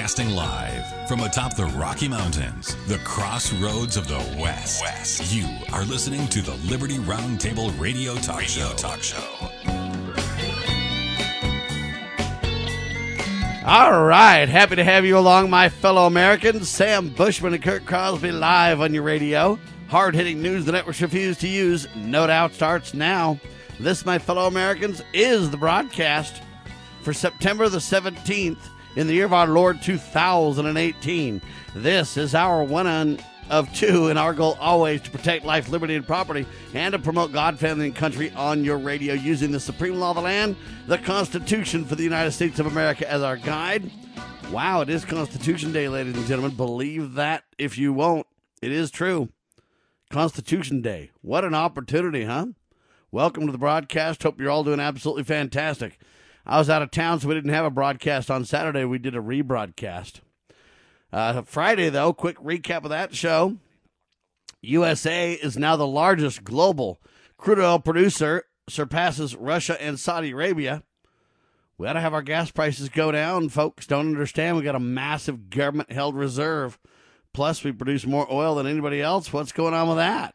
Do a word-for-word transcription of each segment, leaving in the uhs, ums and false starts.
Broadcasting live from atop the Rocky Mountains, the crossroads of the West. West. You are listening to the Liberty Roundtable Radio Talk Radio Show. Talk Show. All right, happy to have you along, my fellow Americans. Sam Bushman and Kurt Crosby live on your radio. Hard-hitting news the networks refuse to use, no doubt, starts now. This, my fellow Americans, is the broadcast for September the seventeenth in the year of our Lord two thousand eighteen. This is our one of two, and our goal always to protect life, liberty, and property, and to promote God, family, and country on your radio using the supreme law of the land, the Constitution for the United States of America, as our guide. Wow, it is Constitution Day, ladies and gentlemen. Believe that if you won't. It is true. Constitution Day. What an opportunity, huh? Welcome to the broadcast. Hope you're all doing absolutely fantastic. I was out of town, so we didn't have a broadcast on Saturday. We did a rebroadcast. Uh, Friday, though, quick recap of that show. U S A is now the largest global crude oil producer, surpasses Russia and Saudi Arabia. We ought to have our gas prices go down. Folks don't understand. We got a massive government-held reserve. Plus, we produce more oil than anybody else. What's going on with that?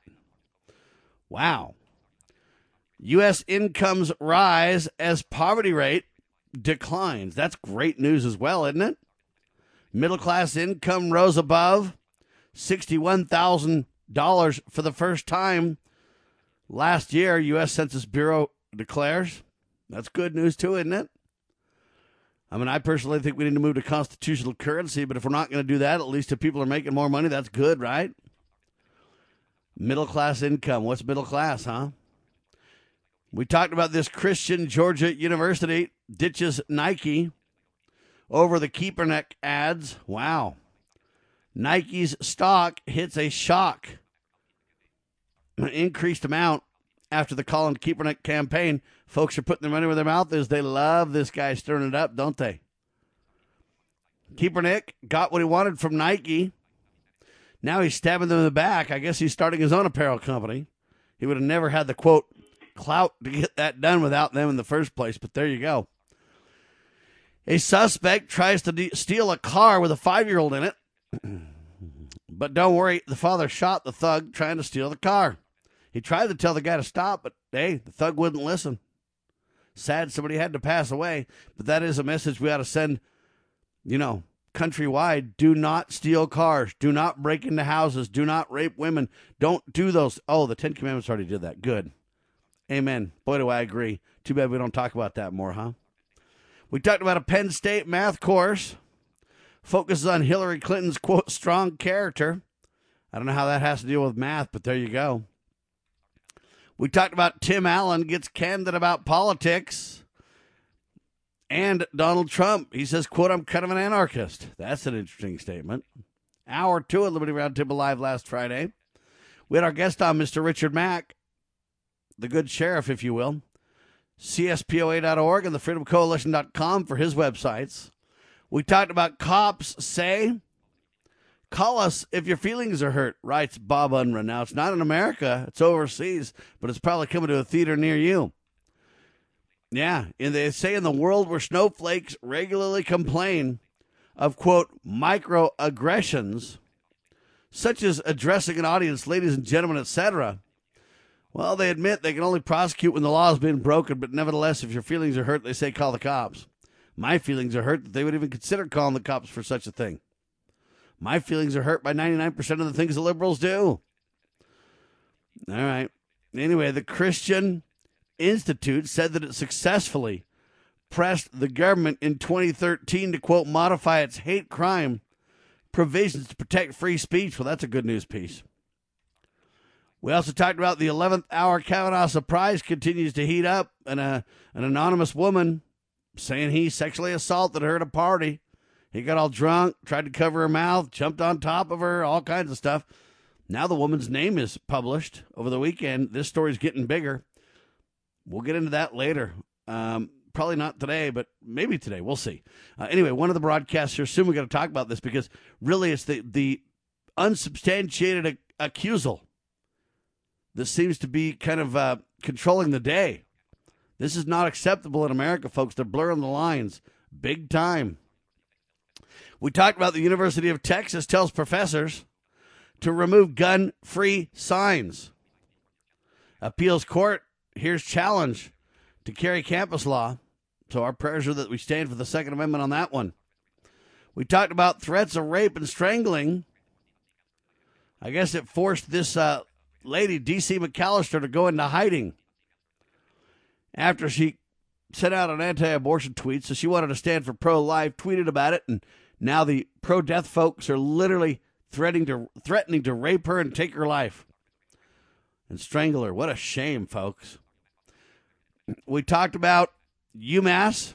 Wow. U S incomes rise as poverty rate declines. That's great news as well, isn't it? Middle-class income rose above sixty-one thousand dollars for the first time last year, U S Census Bureau declares. That's good news, too, isn't it? I mean, I personally think we need to move to constitutional currency, but if we're not going to do that, at least if people are making more money, that's good, right? Middle-class income. What's middle class, huh? We talked about this. Christian Georgia University ditches Nike over the Keeperneck ads. Wow. Nike's stock hits a shock. An increased amount after the Colin Kaepernick campaign. Folks are putting their money where their mouth is. They love this guy stirring it up, don't they? Kaepernick got what he wanted from Nike. Now he's stabbing them in the back. I guess he's starting his own apparel company. He would have never had the, quote, clout to get that done without them in the first place, but there you go. A suspect tries to de- steal a car with a five-year-old in it. But don't worry, the father shot the thug trying to steal the car. He tried to tell the guy to stop, but, hey, the thug wouldn't listen. Sad somebody had to pass away, but that is a message we ought to send, you know, countrywide. Do not steal cars. Do not break into houses. Do not rape women. Don't do those. Oh, the Ten Commandments already did that. Good. Amen. Boy, do I agree. Too bad we don't talk about that more, huh? We talked about a Penn State math course. Focuses on Hillary Clinton's, quote, strong character. I don't know how that has to deal with math, but there you go. We talked about Tim Allen gets candid about politics. And Donald Trump, he says, quote, I'm kind of an anarchist. That's an interesting statement. Hour two at Liberty Roundtable Live last Friday. We had our guest on, Mister Richard Mack, the good sheriff, if you will. C S P O A dot org and the freedom coalition dot com for his websites. We talked about cops say, call us if your feelings are hurt, writes Bob Unruh. Now, it's not in America. It's overseas, but it's probably coming to a theater near you. Yeah, and they say in the world where snowflakes regularly complain of, quote, microaggressions, such as addressing an audience, ladies and gentlemen, et cetera, well, they admit they can only prosecute when the law has been broken, but nevertheless, if your feelings are hurt, they say call the cops. My feelings are hurt that they would even consider calling the cops for such a thing. My feelings are hurt by ninety-nine percent of the things the liberals do. All right. Anyway, the Christian Institute said that it successfully pressed the government in twenty thirteen to, quote, modify its hate crime provisions to protect free speech. Well, that's a good news piece. We also talked about the eleventh hour Kavanaugh surprise continues to heat up, and a, an anonymous woman saying he sexually assaulted her at a party. He got all drunk, tried to cover her mouth, jumped on top of her, all kinds of stuff. Now the woman's name is published over the weekend. This story's getting bigger. We'll get into that later. Um, probably not today, but maybe today. We'll see. Uh, anyway, one of the broadcasts here soon, we're going to talk about this because really it's the, the unsubstantiated ac- accusal that seems to be kind of uh, controlling the day. This is not acceptable in America, folks. They're blurring the lines big time. We talked about the University of Texas tells professors to remove gun-free signs. Appeals court here's challenge to carry campus law. So our prayers are that we stand for the Second Amendment on that one. We talked about threats of rape and strangling. I guess it forced this uh, lady, D C McAllister, to go into hiding after she sent out an anti-abortion tweet. So she wanted to stand for pro-life, tweeted about it, and now the pro-death folks are literally threatening to threatening to rape her and take her life and strangle her. What a shame, folks. We talked about UMass,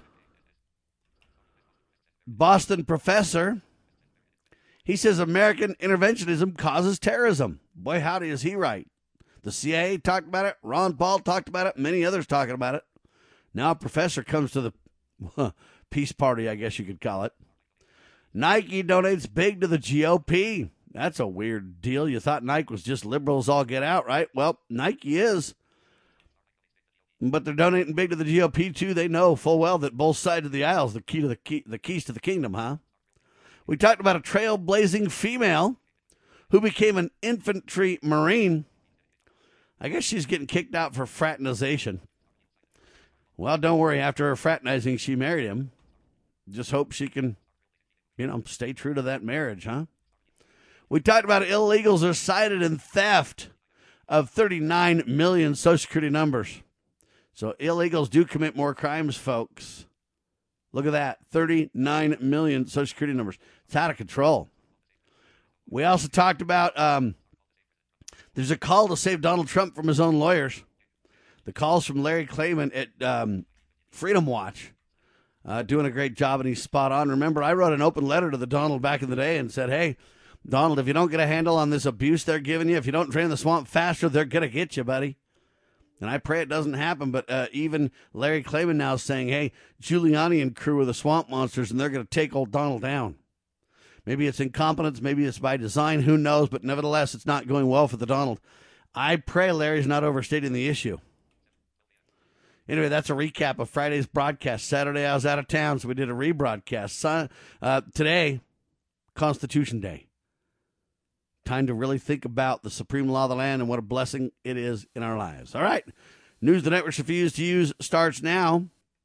Boston professor. He says American interventionism causes terrorism. Boy, howdy, is he right. The C I A talked about it. Ron Paul talked about it. Many others talking about it. Now a professor comes to the huh, peace party, I guess you could call it. Nike donates big to the G O P. That's a weird deal. You thought Nike was just liberals all get out, right? Well, Nike is. But they're donating big to the G O P, too. They know full well that both sides of the aisle is the key to the key, the keys to the kingdom, huh? We talked about a trailblazing female who became an infantry Marine. I guess she's getting kicked out for fraternization. Well, don't worry. After her fraternizing, she married him. Just hope she can, you know, stay true to that marriage, huh? We talked about illegals are cited in theft of thirty-nine million Social Security numbers. So illegals do commit more crimes, folks. Look at that. thirty-nine million Social Security numbers. It's out of control. We also talked about um, there's a call to save Donald Trump from his own lawyers. The call's from Larry Klayman at um, Freedom Watch. Uh, doing a great job, and he's spot on. Remember, I wrote an open letter to the Donald back in the day and said, hey, Donald, if you don't get a handle on this abuse they're giving you, if you don't drain the swamp faster, they're going to get you, buddy. And I pray it doesn't happen, but uh, even Larry Klayman now is saying, hey, Giuliani and crew are the swamp monsters, and they're going to take old Donald down. Maybe it's incompetence, maybe it's by design, who knows, but nevertheless, it's not going well for the Donald. I pray Larry's not overstating the issue. Anyway, that's a recap of Friday's broadcast. Saturday, I was out of town, so we did a rebroadcast. Sun, uh, today, Constitution Day. Time to really think about the supreme law of the land and what a blessing it is in our lives. All right. News the networks refuse to use starts now.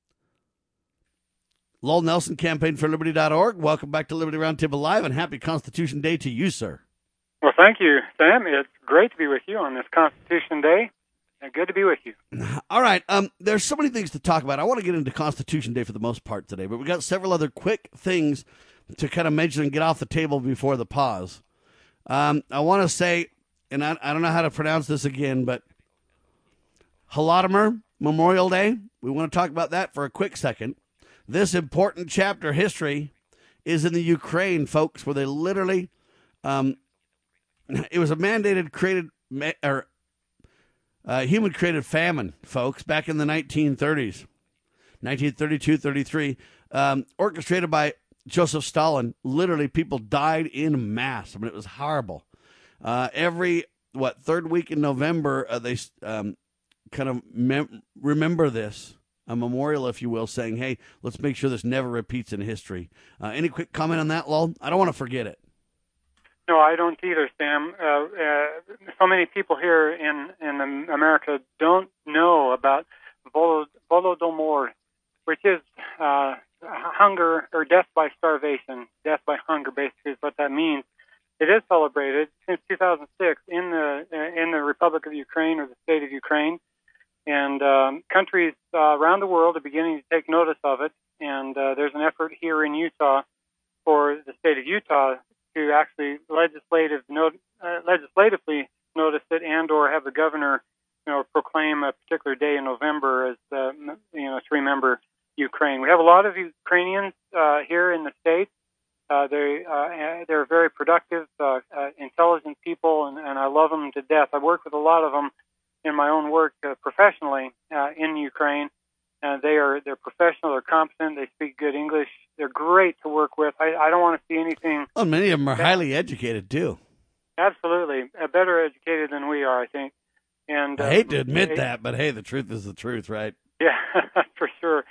Lowell Nelson, campaign for liberty dot org. Welcome back to Liberty Roundtable Live, and happy Constitution Day to you, sir. Well, thank you, Sam. It's great to be with you on this Constitution Day. And good to be with you. All right. Um, there's so many things to talk about. I want to get into Constitution Day for the most part today, but we got several other quick things to kind of mention and get off the table before the pause. Um, I want to say, and I, I don't know how to pronounce this again, but Holodomor Memorial Day. We want to talk about that for a quick second. This important chapter history is in the Ukraine, folks, where they literally, um, it was a mandated, created, or uh, human-created famine, folks, back in the nineteen thirties, nineteen thirty-two thirty-three, um, orchestrated by Joseph Stalin. Literally, people died in mass. I mean, it was horrible. Uh, every, what, third week in November, uh, they um, kind of mem- remember this, a memorial, if you will, saying, hey, let's make sure this never repeats in history. Uh, any quick comment on that, Lowell? I don't want to forget it. No, I don't either, Sam. Uh, uh, so many people here in, in America don't know about Volod- Volodymyr, which is uh, hunger or death by starvation, death by hunger, basically is what that means. It is celebrated since two thousand six in the in the Republic of Ukraine, or the state of Ukraine, and um, countries uh, around the world are beginning to take notice of it. And uh, there's an effort here in Utah for the state of Utah to actually legislative not, uh, legislatively notice it, and or have the governor, you know, proclaim a particular day in November as uh, you know to remember Ukraine. We have a lot of Ukrainians uh, here in the States. Uh, they, uh, they're very productive, uh, uh, intelligent people, and, and I love them to death. I work with a lot of them in my own work uh, professionally uh, in Ukraine. Uh, they are they're professional, they're competent, they speak good English. They're great to work with. I, I don't want to see anything. Well, many of them are highly educated, too. Absolutely. Uh, better educated than we are, I think. And I uh, hate to admit they, that, but hey, the truth is the truth, right? Yeah, for sure.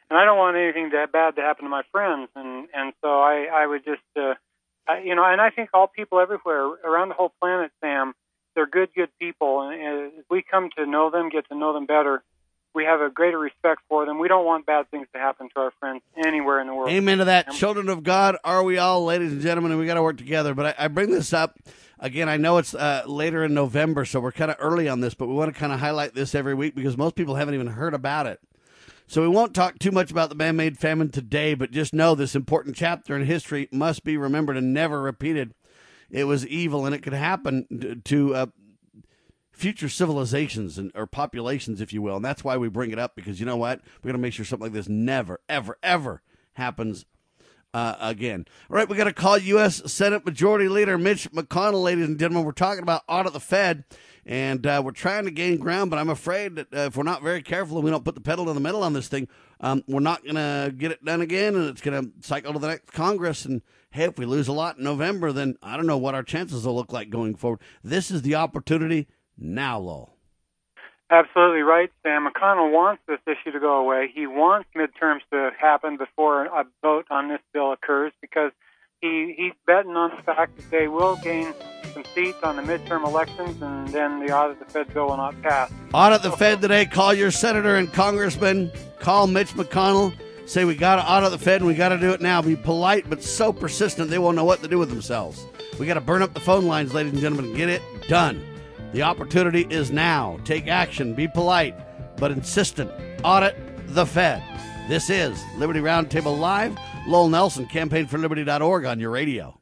and I don't want anything that bad to happen to my friends. And and so I I would just uh, I, you know, and I think all people everywhere around the whole planet, Sam, they're good good people, and as we come to know them, get to know them better, we have a greater respect for them. We don't want bad things to happen to our friends anywhere in the world. Amen to that. Children of God, are we all, ladies and gentlemen, and we got to work together. But I, I bring this up, again, I know it's uh, later in November, so we're kind of early on this, but we want to kind of highlight this every week because most people haven't even heard about it. So we won't talk too much about the man-made famine today, but just know this important chapter in history must be remembered and never repeated. It was evil, and it could happen to uh, future civilizations and or populations, if you will. And that's why we bring it up, because you know what? We're going to make sure something like this never, ever, ever happens uh, again. All right, we got to call U S Senate Majority Leader Mitch McConnell, ladies and gentlemen. We're talking about audit the Fed, and uh, we're trying to gain ground, but I'm afraid that uh, if we're not very careful and we don't put the pedal to the metal on this thing, um, we're not going to get it done again, and it's going to cycle to the next Congress. And hey, if we lose a lot in November, then I don't know what our chances will look like going forward. This is the opportunity now, Lowell. Absolutely right, Sam. McConnell wants this issue to go away. He wants midterms to happen before a vote on this bill occurs, because he he's betting on the fact that they will gain some seats on the midterm elections, and then the audit the Fed bill will not pass. Audit the Fed today. Call your senator and congressman. Call Mitch McConnell. Say, we got to audit the Fed, and we got to do it now. Be polite, but so persistent they won't know what to do with themselves. We got to burn up the phone lines, ladies and gentlemen, and get it done. The opportunity is now. Take action. Be polite, but insistent. Audit the Fed. This is Liberty Roundtable Live. Lowell Nelson, campaign for liberty dot org on your radio.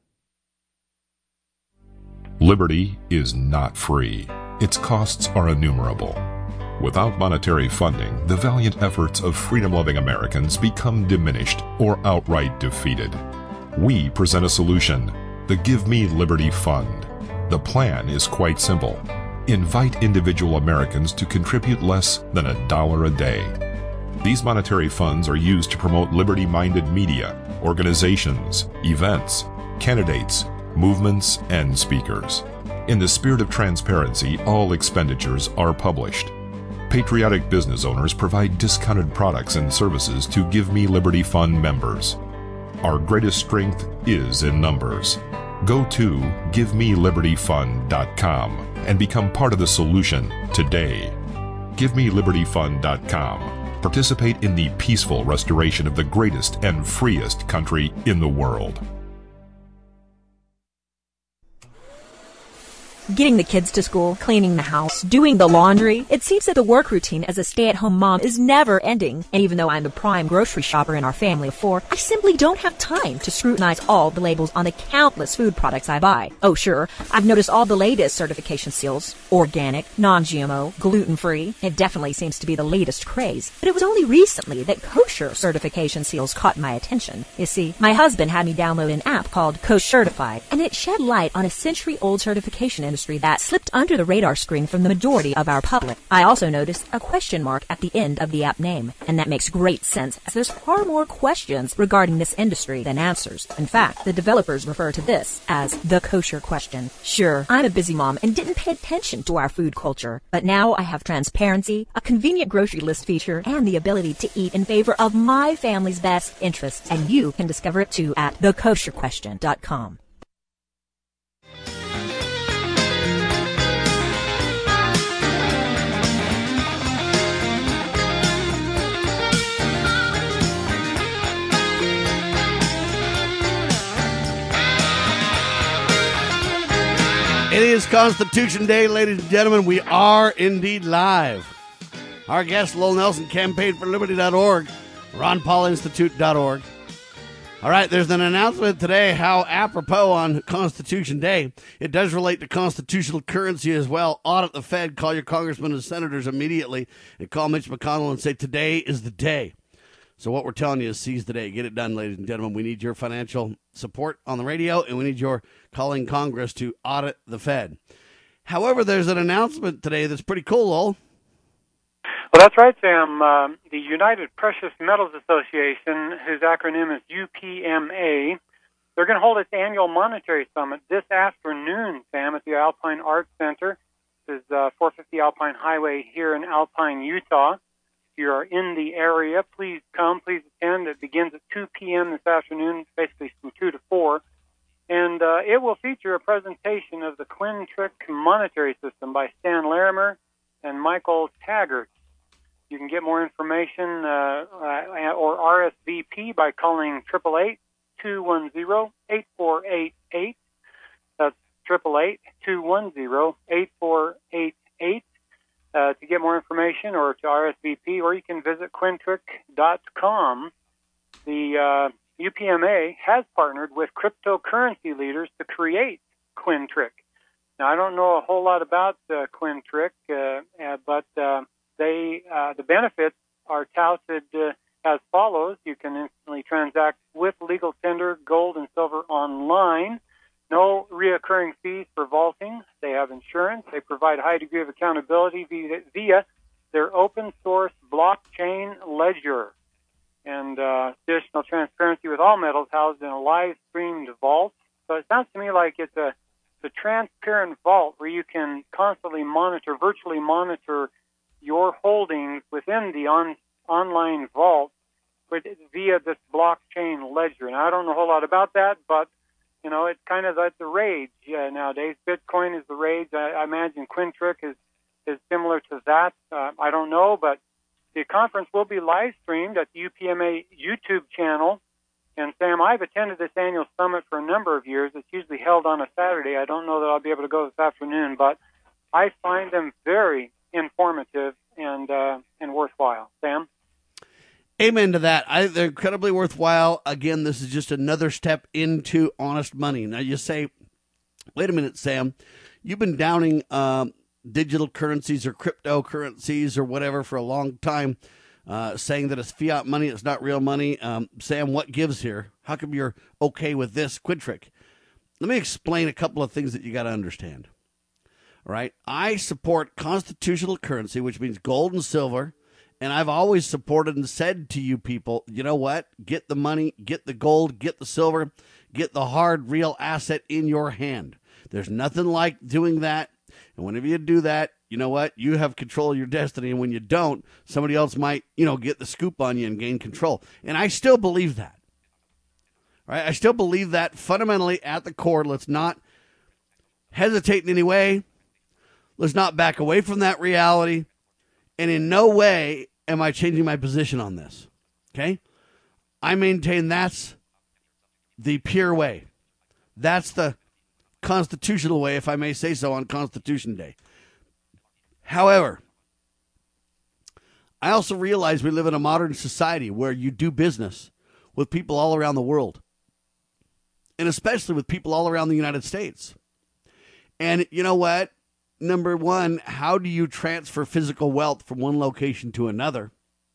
Liberty is not free. Its costs are innumerable. Without monetary funding, the valiant efforts of freedom-loving Americans become diminished or outright defeated. We present a solution, the Give Me Liberty Fund. The plan is quite simple. Invite individual Americans to contribute less than a dollar a day. These monetary funds are used to promote liberty-minded media, organizations, events, candidates, movements, and speakers. In the spirit of transparency, all expenditures are published. Patriotic business owners provide discounted products and services to Give Me Liberty Fund members. Our greatest strength is in numbers. Go to give me liberty fund dot com and become part of the solution today. give me liberty fund dot com. Participate in the peaceful restoration of the greatest and freest country in the world. Getting the kids to school, cleaning the house, doing the laundry. It seems that the work routine as a stay-at-home mom is never ending. And even though I'm the prime grocery shopper in our family of four, I simply don't have time to scrutinize all the labels on the countless food products I buy. Oh, sure, I've noticed all the latest certification seals. Organic, non-G M O, gluten-free. It definitely seems to be the latest craze. But it was only recently that kosher certification seals caught my attention. You see, my husband had me download an app called Kosher Certified, and it shed light on a century-old certification industry that slipped under the radar screen from the majority of our public. I also noticed a question mark at the end of the app name, and that makes great sense as there's far more questions regarding this industry than answers. In fact, the developers refer to this as the kosher question. Sure, I'm a busy mom and didn't pay attention to our food culture, but now I have transparency, a convenient grocery list feature, and the ability to eat in favor of my family's best interests, and you can discover it too at the kosher question dot com. It is Constitution Day, ladies and gentlemen. We are indeed live. Our guest, Lowell Nelson, campaign for liberty dot org, ron paul institute dot org. All right, there's an announcement today, how apropos on Constitution Day. It does relate to constitutional currency as well. Audit the Fed. Call your congressmen and senators immediately, and call Mitch McConnell and say today is the day. So what we're telling you is seize the day. Get it done, ladies and gentlemen. We need your financial support on the radio, and we need your calling Congress to audit the Fed. However, there's an announcement today that's pretty cool, Lowell. Well, that's right, Sam. Um, the United Precious Metals Association, whose acronym is U P M A, they're going to hold its annual monetary summit this afternoon, Sam, at the Alpine Arts Center. This is uh, four fifty Alpine Highway here in Alpine, Utah. you are in the area, please come, please attend. It begins at two p.m. this afternoon, basically from two to four. And uh, it will feature a presentation of the Quintric monetary system by Stan Larimer and Michael Taggart. You can get more information uh, uh, or R S V P by calling eight eight eight, two one zero, eight four eight eight. That's eight eight eight, two one zero, eight four eight eight uh, to get more information or to R S V P, or you can visit Quintric dot com. The uh, U P M A has partnered with cryptocurrency leaders to create Quintric. Now, I don't know a whole lot about uh, Quintric, uh, uh, but uh, they uh, the benefits are touted uh, as follows. You can instantly transact with legal tender, gold and silver online. No reoccurring fees for vaulting. They have insurance. They provide a high degree of accountability via, via their open source blockchain ledger. And uh, additional transparency with all metals housed in a live-streamed vault. So it sounds to me like it's a, it's a transparent vault where you can constantly monitor, virtually monitor your holdings within the on, online vault with, via this blockchain ledger. And I don't know a whole lot about that, but, you know, it's kind of like the rage uh, nowadays. Bitcoin is the rage. I, I imagine Quintric is, is similar to that. Uh, I don't know, but the conference will be live streamed at the U P M A YouTube channel. And Sam, I've attended this annual summit for a number of years. It's usually held on a Saturday. I don't know that I'll be able to go this afternoon, but I find them very informative and uh, and worthwhile. Sam? Amen to that. I, they're incredibly worthwhile. Again, this is just another step into honest money. Now you say, wait a minute, Sam, you've been downing um, digital currencies or cryptocurrencies or whatever for a long time, uh, saying that it's fiat money, it's not real money. Um, Sam, what gives here? How come you're okay with this Quintric? Let me explain a couple of things that you got to understand. All right. I support constitutional currency, which means gold and silver. And I've always supported and said to you people, you know what? Get the money, get the gold, get the silver, get the hard, real asset in your hand. There's nothing like doing that. And whenever you do that, you know what? You have control of your destiny. And when you don't, somebody else might, you know, get the scoop on you and gain control. And I still believe that. Right? I still believe that fundamentally at the core. Let's not hesitate in any way. Let's not back away from that reality. And in no way am I changing my position on this. Okay? I maintain that's the pure way. That's the constitutional way, if I may say so, on Constitution Day. However, I also realize we live in a modern society where you do business with people all around the world, and especially with people all around the United States. And you know what? Number one, how do you transfer physical wealth from one location to another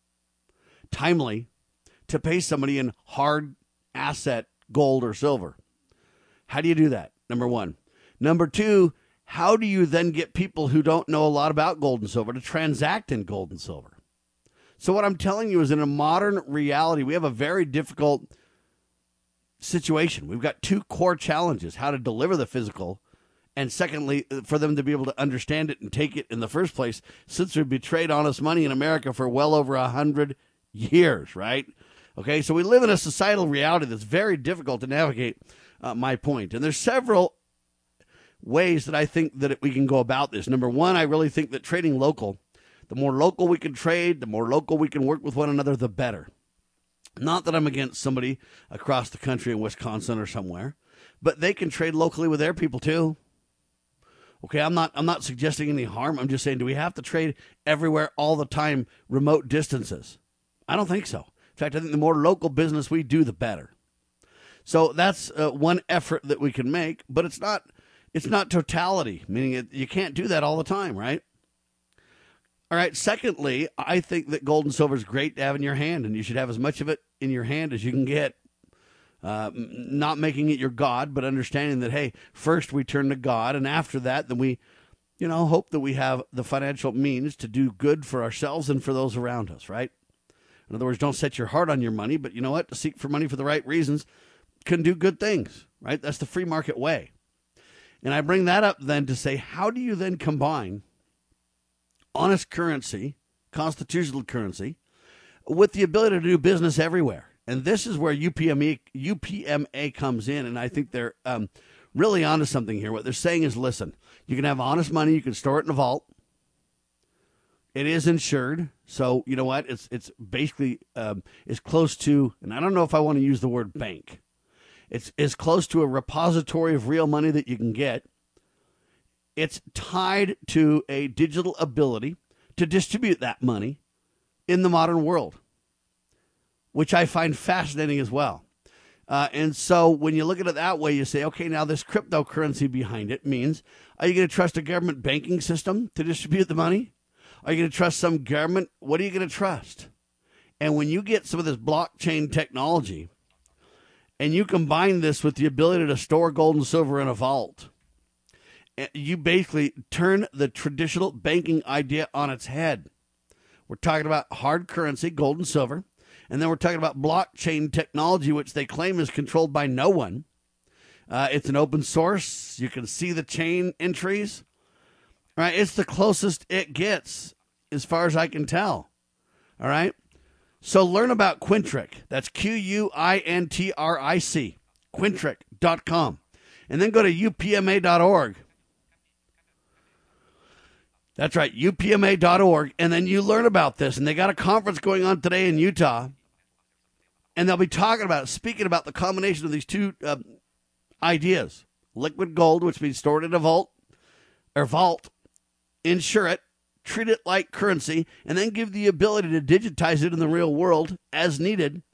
timely to pay somebody in hard asset, gold or silver? How do you do that? Number one. Number two, how do you then get people who don't know a lot about gold and silver to transact in gold and silver? So what I'm telling you is, in a modern reality, we have a very difficult situation. We've got two core challenges: how to deliver the physical, and secondly, for them to be able to understand it and take it in the first place, since we've betrayed honest money in America for well over a hundred years, right? Okay, so we live in a societal reality that's very difficult to navigate, uh, my point. And there's several ways that I think that we can go about this. Number one, I really think that trading local, the more local we can trade, the more local we can work with one another, the better. Not that I'm against somebody across the country in Wisconsin or somewhere, but they can trade locally with their people too. Okay, I'm not I'm not suggesting any harm. I'm just saying, do we have to trade everywhere all the time, remote distances? I don't think so. In fact, I think the more local business we do, the better. So that's uh, one effort that we can make, but it's not it's not totality, meaning it, you can't do that all the time, right? All right, secondly, I think that gold and silver is great to have in your hand, and you should have as much of it in your hand as you can get. Uh, not making it your God, but understanding that, hey, first we turn to God, and after that, then we, you know, hope that we have the financial means to do good for ourselves and for those around us, right? In other words, don't set your heart on your money, but you know what? To seek for money for the right reasons can do good things, right? That's the free market way. And I bring that up then to say, how do you then combine honest currency constitutional currency with the ability to do business everywhere. And this is where U P M A, U P M A comes in, and I think they're um, really onto something here. What they're saying is, listen, you can have honest money, you can store it in a vault. It is insured, so you know what? It's it's basically um, as close to, and I don't know if I want to use the word bank. It's as close to a repository of real money that you can get. It's tied to a digital ability to distribute that money in the modern world, which I find fascinating as well. Uh, and so when you look at it that way, you say, okay, now this cryptocurrency behind it means, are you going to trust a government banking system to distribute the money? Are you going to trust some government? What are you going to trust? And when you get some of this blockchain technology and you combine this with the ability to store gold and silver in a vault, you basically turn the traditional banking idea on its head. We're talking about hard currency, gold and silver. And then we're talking about blockchain technology, which they claim is controlled by no one. Uh, it's an open source. You can see the chain entries. All right, it's the closest it gets, as far as I can tell. All right? So learn about Quintric. That's Q U I N T R I C, Quintric dot com. And then go to U P M A dot org. That's right, U P M A dot org. And then you learn about this. And they got a conference going on today in Utah. And they'll be talking about, speaking about the combination of these two uh, ideas. Liquid gold, which means stored in a vault, or vault, insure it, treat it like currency, and then give the ability to digitize it in the real world as needed.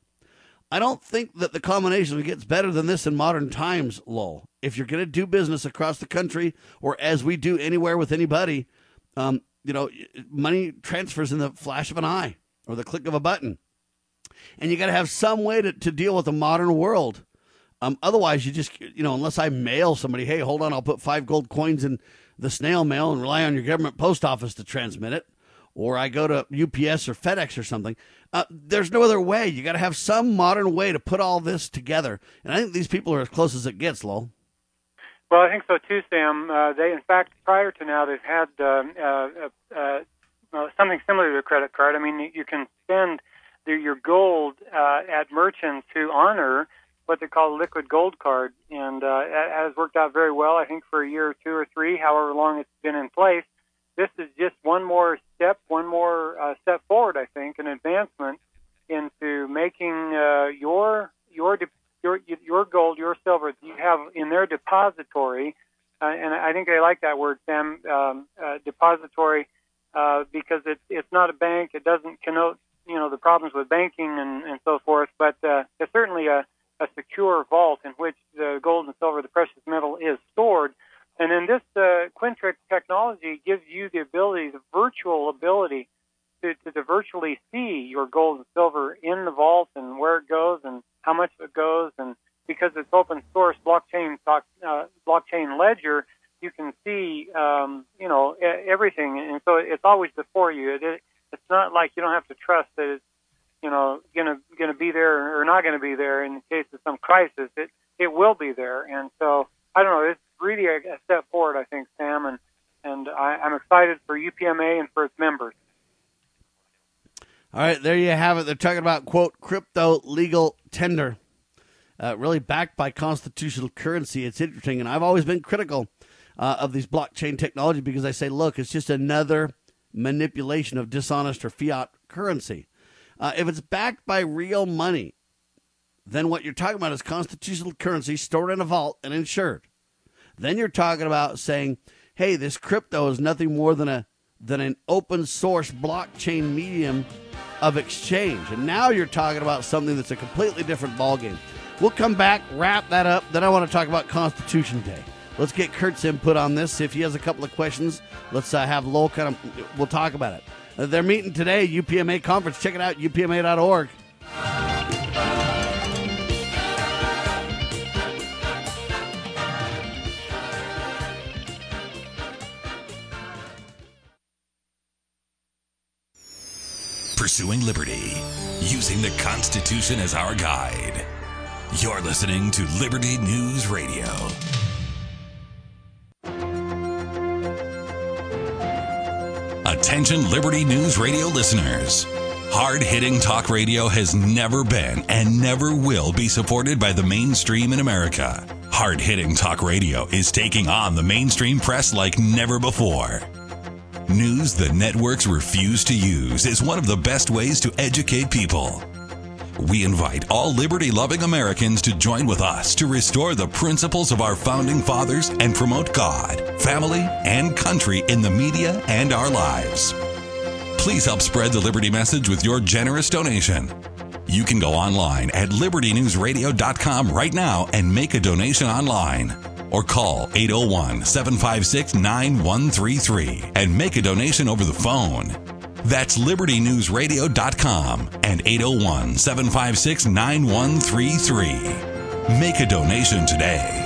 I don't think that the combination gets better than this in modern times, Lowell. If you're going to do business across the country, or as we do anywhere with anybody, um, you know, money transfers in the flash of an eye or the click of a button. And you got to have some way to, to deal with the modern world. Um, otherwise, you just, you know, unless I mail somebody, hey, hold on, I'll put five gold coins in the snail mail and rely on your government post office to transmit it, or I go to U P S or FedEx or something. Uh, there's no other way. You got to have some modern way to put all this together. And I think these people are as close as it gets, Lowell. Well, I think so too, Sam. Uh, they, in fact, prior to now, they've had uh, uh, uh, uh, something similar to a credit card. I mean, you can spend the, your gold uh, at merchants who honor what they call a liquid gold card, and uh, it has worked out very well, I think, for a year or two or three, however long it's been in place. This is just one more step, one more uh, step forward, I think, an advancement into making uh, your your de- your your gold, your silver you have in their depository, uh, and I think they like that word, Sam, um, uh, depository, uh, because it, it's not a bank. It doesn't connote, you know, the problems with banking and, and so forth, but uh, it's certainly a a secure vault in which the gold and silver, the precious metal, is stored. And then this uh, Quintric technology gives you the ability, the virtual ability, to, to, to virtually see your gold and silver in the vault and where it goes and how much it goes. And because it's open source blockchain uh, blockchain ledger, you can see, um, you know, everything. And so it's always before you. It, it's not like you don't have to trust that it's, you know, gonna gonna be there or not gonna be there in case of some crisis. It it will be there, and so I don't know. It's really a, a step forward, I think, Sam, and and I, I'm excited for U P M A and for its members. All right, there you have it. They're talking about, quote, crypto legal tender, uh, really backed by constitutional currency. It's interesting, and I've always been critical uh, of these blockchain technology because I say, look, it's just another manipulation of dishonest or fiat currency. Uh, if it's backed by real money, then what you're talking about is constitutional currency stored in a vault and insured. Then you're talking about saying, hey, this crypto is nothing more than a than an open source blockchain medium of exchange. And now you're talking about something that's a completely different ballgame. We'll come back, wrap that up. Then I want to talk about Constitution Day. Let's get Kurt's input on this. If he has a couple of questions, let's uh, have Lowell kind of, we'll talk about it. Uh, they're meeting today, U P M A conference. Check it out, U P M A dot org. Pursuing liberty, using the Constitution as our guide. You're listening to Liberty News Radio. Attention Liberty News Radio listeners. Hard-hitting talk radio has never been and never will be supported by the mainstream in America. Hard-hitting talk radio is taking on the mainstream press like never before. News the networks refuse to use is one of the best ways to educate people. We invite all liberty-loving Americans to join with us to restore the principles of our founding fathers and promote God, family, and country in the media and our lives. Please help spread the Liberty message with your generous donation. You can go online at liberty news radio dot com right now and make a donation online. Or call eight oh one, seven five six, nine one three three and make a donation over the phone. That's liberty news radio dot com and eight oh one, seven five six, nine one three three. Make a donation today.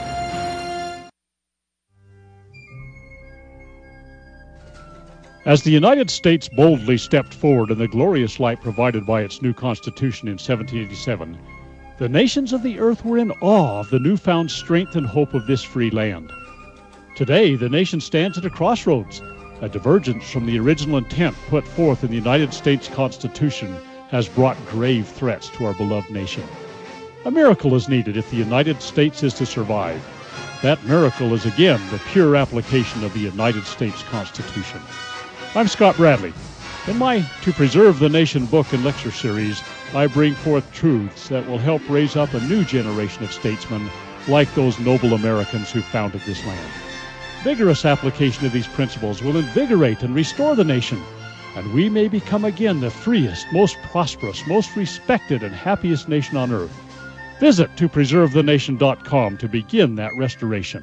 As the United States boldly stepped forward in the glorious light provided by its new Constitution in seventeen eighty-seven, the nations of the earth were in awe of the newfound strength and hope of this free land. Today, the nation stands at a crossroads. A divergence from the original intent put forth in the United States Constitution has brought grave threats to our beloved nation. A miracle is needed if the United States is to survive. That miracle is again the pure application of the United States Constitution. I'm Scott Bradley. In my To Preserve the Nation book and lecture series, I bring forth truths that will help raise up a new generation of statesmen like those noble Americans who founded this land. Vigorous application of these principles will invigorate and restore the nation, and we may become again the freest, most prosperous, most respected, and happiest nation on earth. Visit to preserve the nation dot com to begin that restoration.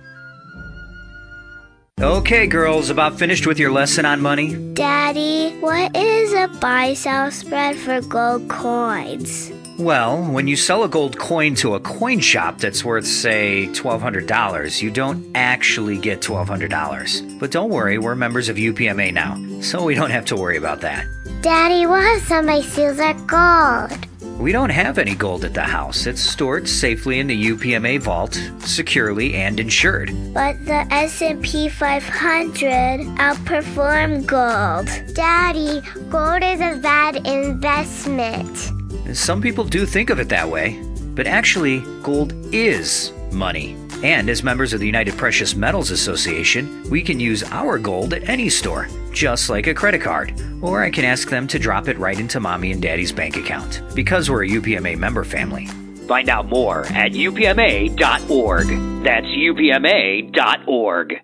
Okay, girls, about finished with your lesson on money? Daddy, what is a buy-sell spread for gold coins? Well, when you sell a gold coin to a coin shop that's worth, say, twelve hundred dollars, you don't actually get twelve hundred dollars. But don't worry, we're members of U P M A now, so we don't have to worry about that. Daddy, what if somebody steals our gold? We don't have any gold at the house. It's stored safely in the U P M A vault, securely and insured. But the S and P five hundred outperformed gold. Daddy, gold is a bad investment. Some people do think of it that way, but actually, gold is money. And as members of the United Precious Metals Association, we can use our gold at any store, just like a credit card. Or I can ask them to drop it right into Mommy and Daddy's bank account, because we're a U P M A member family. Find out more at U P M A dot org. That's U P M A dot org.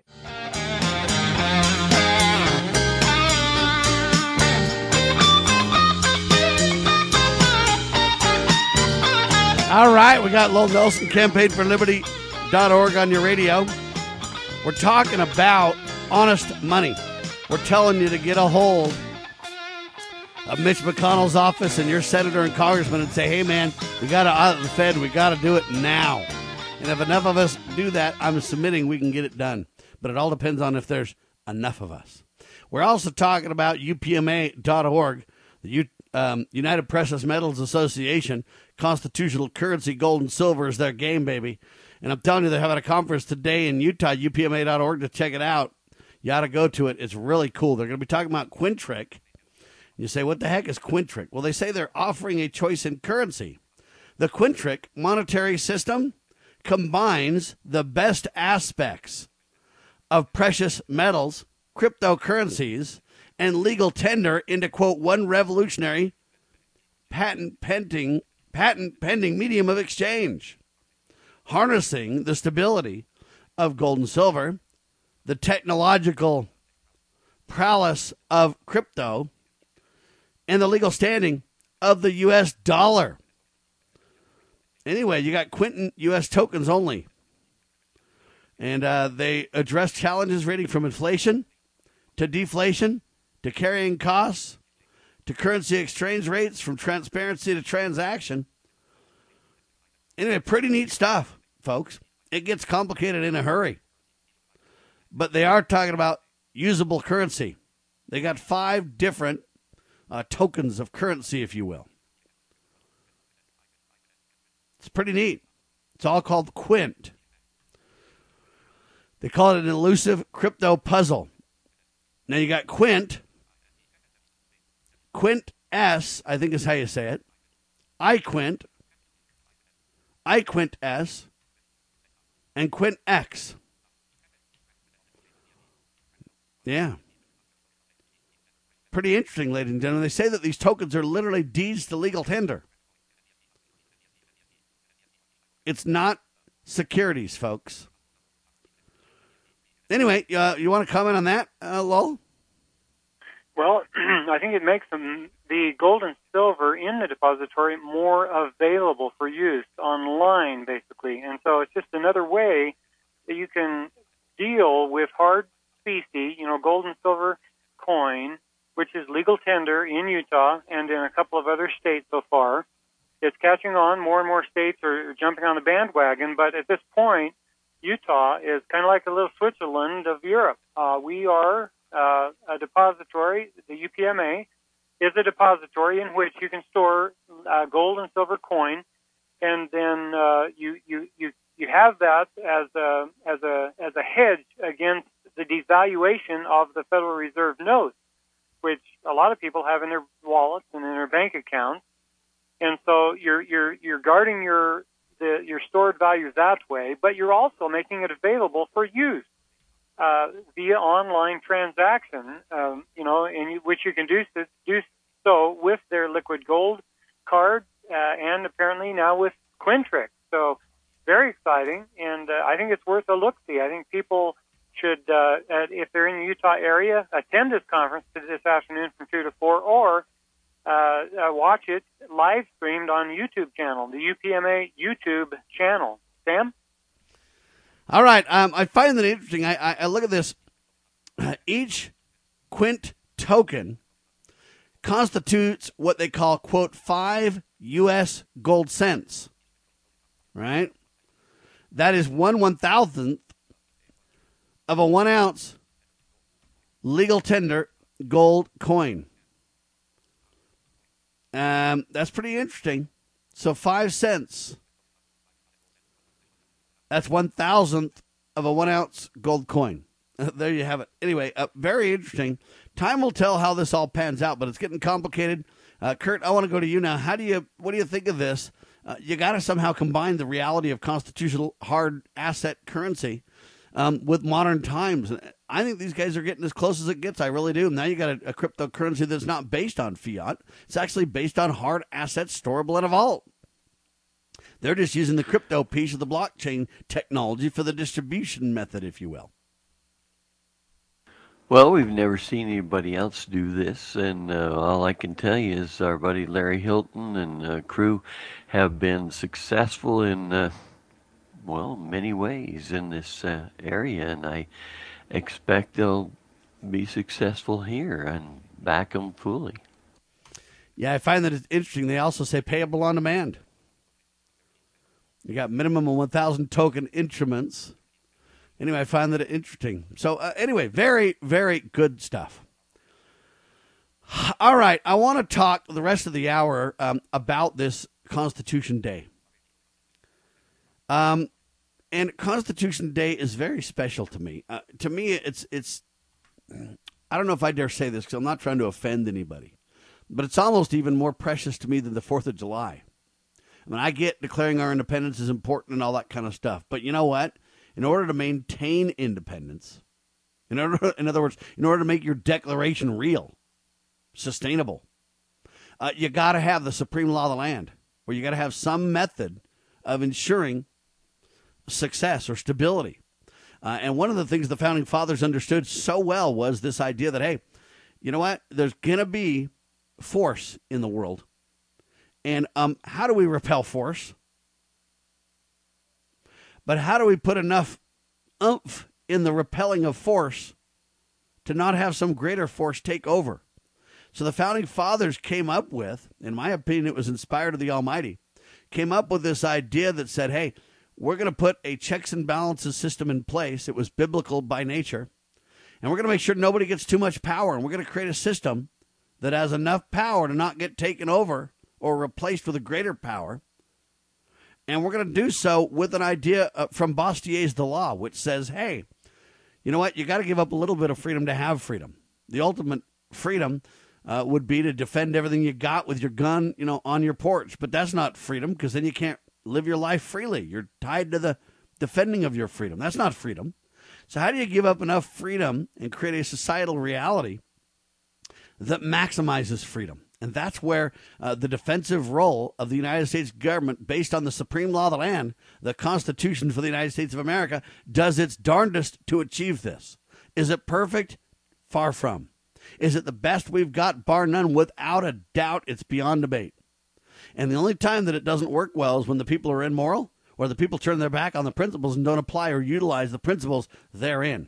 All right, we got Lowell Nelson, campaign for liberty dot org on your radio. We're talking about honest money. We're telling you to get a hold of Mitch McConnell's office and your senator and congressman and say, hey, man, we got to audit the Fed. We got to do it now. And if enough of us do that, I'm submitting we can get it done. But it all depends on if there's enough of us. We're also talking about U P M A dot org, the U- um, United Precious Metals Association. Constitutional currency, gold and silver is their game, baby. And I'm telling you, they're having a conference today in Utah, U P M A dot org, to check it out. You ought to go to it. It's really cool. They're going to be talking about Quintric. You say, what the heck is Quintric? Well, they say they're offering a choice in currency. The Quintric monetary system combines the best aspects of precious metals, cryptocurrencies, and legal tender into, quote, one revolutionary patent pending, patent pending medium of exchange, harnessing the stability of gold and silver, the technological prowess of crypto, and the legal standing of the U S dollar. Anyway, you got Quinton U S tokens only. And uh, they address challenges ranging from inflation to deflation to carrying costs to currency exchange rates, from transparency to transaction. Anyway, pretty neat stuff, folks. It gets complicated in a hurry. But they are talking about usable currency. They got five different uh, tokens of currency, if you will. It's pretty neat. It's all called Quint. They call it an elusive crypto puzzle. Now you got Quint, Quint S, I think is how you say it. iQuint, iQuint S, and Quint X. Yeah. Pretty interesting, ladies and gentlemen. They say that these tokens are literally deeds to legal tender. It's not securities, folks. Anyway, uh, you want to comment on that, uh, Lowell? Well, I think it makes them, the gold and silver in the depository more available for use online, basically. And so it's just another way that you can deal with hard specie, you know, gold and silver coin, which is legal tender in Utah and in a couple of other states so far. It's catching on. More and more states are jumping on the bandwagon. But at this point, Utah is kind of like a little Switzerland of Europe. Uh, we are uh, a depository. The U P M A is a depository in which you can store uh, gold and silver coin, and then uh, you you you you have that as a as a as a hedge against the devaluation of the Federal Reserve notes, which a lot of people have in their wallets and in their bank accounts. And so you're you're you're guarding your the your stored value that way, but you're also making it available for use uh, via online transaction. Um, you know, in you, which you can do so, do so with their liquid gold card uh, and apparently now with Quintrix. So very exciting, and uh, I think it's worth a look-see. I think people should, uh, if they're in the Utah area, attend this conference this afternoon from two to four, or uh, uh, watch it live streamed on YouTube channel, the U P M A YouTube channel. Sam? All right. Um, I find that interesting. I, I, I look at this. Each Quint token constitutes what they call, quote, five U S gold cents, right? That is one one-thousandth of a one-ounce legal tender gold coin. Um, that's pretty interesting. So five cents. That's one-thousandth of a one-ounce gold coin. There you have it. Anyway, uh, very interesting. Time will tell how this all pans out, but it's getting complicated. Uh, Kurt, I want to go to you now. How do you? What do you think of this? Uh, you got to somehow combine the reality of constitutional hard asset currency um, with modern times. I think these guys are getting as close as it gets. I really do. Now you got a, a cryptocurrency that's not based on fiat. It's actually based on hard assets storable in a vault. They're just using the crypto piece of the blockchain technology for the distribution method, if you will. Well, we've never seen anybody else do this, and uh, all I can tell you is our buddy Larry Hilton and uh, crew have been successful in, uh, well, many ways in this uh, area, and I expect they'll be successful here and back them fully. Yeah, I find that it's interesting. They also say payable on demand. You got minimum of one thousand token instruments. Anyway, I find that interesting. So uh, anyway, very, very good stuff. All right, I want to talk the rest of the hour um, about this Constitution Day. Um, and Constitution Day is very special to me. Uh, to me, it's it's. I don't know if I dare say this because I'm not trying to offend anybody, but it's almost even more precious to me than the Fourth of July. I mean, I get declaring our independence is important and all that kind of stuff, but you know what? In order to maintain independence, in order, in other words, in order to make your declaration real, sustainable, uh, you got to have the supreme law of the land, or you got to have some method of ensuring success or stability. Uh, and one of the things the founding fathers understood so well was this idea that, hey, you know what? There's going to be force in the world. And um, how do we repel force? But how do we put enough oomph in the repelling of force to not have some greater force take over? So the founding fathers came up with, in my opinion, it was inspired of the Almighty, came up with this idea that said, hey, we're going to put a checks and balances system in place. It was biblical by nature. And we're going to make sure nobody gets too much power. And we're going to create a system that has enough power to not get taken over or replaced with a greater power. And we're going to do so with an idea from Bastier's The Law, which says, hey, you know what? You got to give up a little bit of freedom to have freedom. The ultimate freedom uh, would be to defend everything you got with your gun, you know, on your porch. But that's not freedom, because then you can't live your life freely. You're tied to the defending of your freedom. That's not freedom. So how do you give up enough freedom and create a societal reality that maximizes freedom? And that's where uh, the defensive role of the United States government, based on the supreme law of the land, the Constitution for the United States of America, does its darndest to achieve this. Is it perfect? Far from. Is it the best we've got? Bar none. Without a doubt, it's beyond debate. And the only time that it doesn't work well is when the people are immoral, or the people turn their back on the principles and don't apply or utilize the principles therein.